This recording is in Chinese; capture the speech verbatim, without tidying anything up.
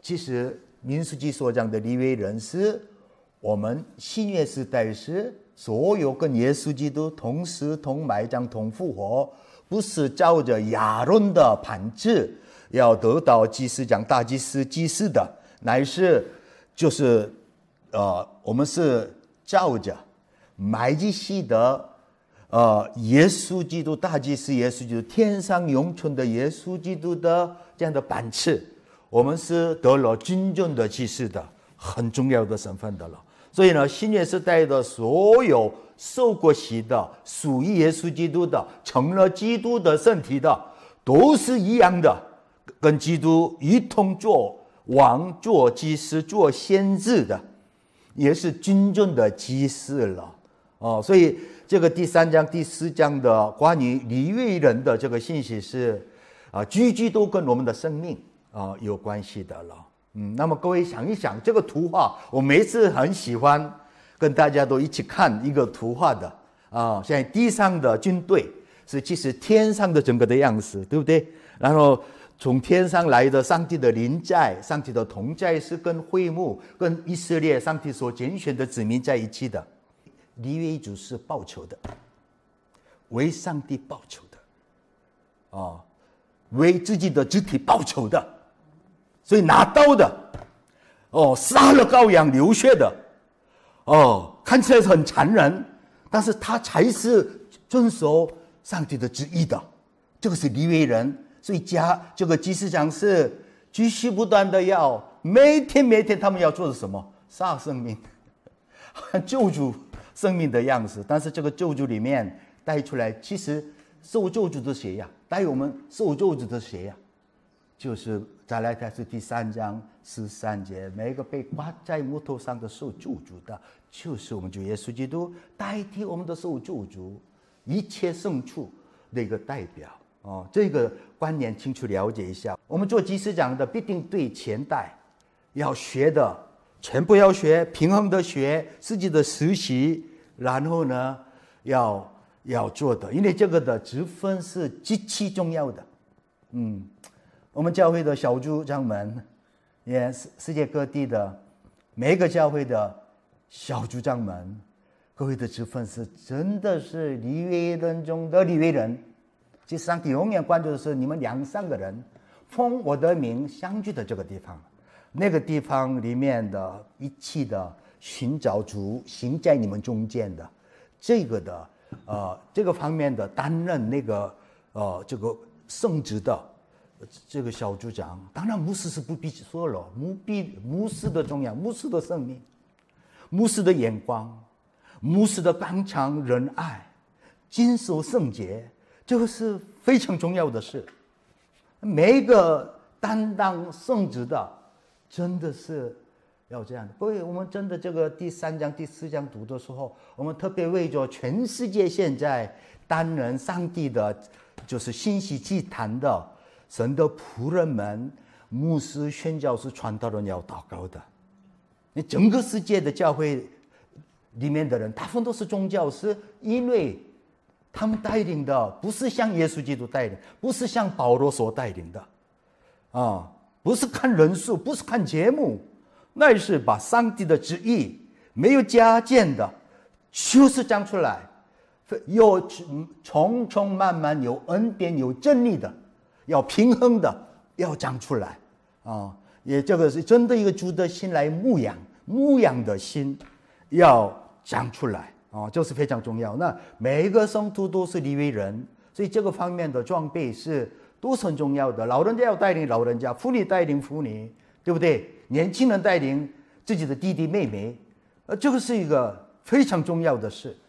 其实民数记所讲的利未人是我们新约时代是所有跟耶稣基督同死同埋葬同复活，不是照着亚伦的盘子要得到祭司长大祭司祭祀的，乃是就是呃我们是照着麦基洗德呃耶稣基督大祭司耶稣基督天上永存的耶稣基督的这样的版次，我们是得了真正的祭司的很重要的身份的了。所以呢，新约时代的所有受过洗的属于耶稣基督的成了基督的身体的，都是一样的，跟基督一同做王做祭司做先知的，也是真正的祭司了哦。所以这个第三章第四章的关于利未人的这个信息是啊，句句都跟我们的生命啊有关系的了。嗯，那么各位想一想，这个图画，我每次很喜欢跟大家都一起看一个图画的啊。现在地上的军队是其实天上的整个的样子，对不对？然后从天上来的上帝的临在，上帝的同在是跟会幕、跟以色列上帝所拣选的子民在一起的。利未族是报仇的，为上帝报仇的，啊，为自己的肢体报仇的。所以拿刀的，哦，杀了羔羊流血的，哦，看起来很残忍，但是他才是遵守上帝的旨意的，这个是利未人。所以加这个祭司长是继续不断的要每天每天他们要做的什么？杀生命，救主生命的样子。但是这个救主里面带出来，其实受救主的谁呀？带我们受救主的谁呀？就是再来看是第三章十三节，每个被挂在木头上的受救主的，就是我们主耶稣基督，代替我们的受救主，一切牲畜的一个代表。哦，这个观念清楚了解一下。我们做祭司长的必定对前代要学的全部要学，平衡的学，自己的实习，然后呢要要做的，因为这个的职分是极其重要的。嗯。我们教会的小组长们，也世界各地的每一个教会的小组长们，各位的职分是真的是利未人中的利未人。其实上帝永远关注的是你们两三个人奉我的名相聚的这个地方，那个地方里面的一起的寻找主行在你们中间的这个的呃这个方面的担任那个呃这个圣职的。这个小组长，当然牧师是不必说了，牧必牧师的重要，牧师的生命，牧师的眼光，牧师的刚强仁爱，谨守圣洁，这个是非常重要的事。每一个担当圣职的，真的是要这样的。各位，我们真的这个第三章、第四章读的时候，我们特别为着全世界现在担任上帝的，就是信息祭坛的。神的仆人们，牧师、宣教士、传道人要祷告的。你整个世界的教会里面的人，大部分都是宗教师，因为他们带领的不是像耶稣基督带领，不是像保罗所带领的，啊，不是看人数，不是看节目，那是把上帝的旨意没有加减的，就是讲出来，有重重慢慢有恩典有真理的。要平衡的，要讲出来啊！也这个是真的一个主的心来牧养，牧养的心要讲出来啊，这是非常重要。那每一个圣徒都是利未人，所以这个方面的装备是都是很重要的。老人家要带领老人家，妇女带领妇女，对不对？年轻人带领自己的弟弟妹妹，呃，这个是一个非常重要的事。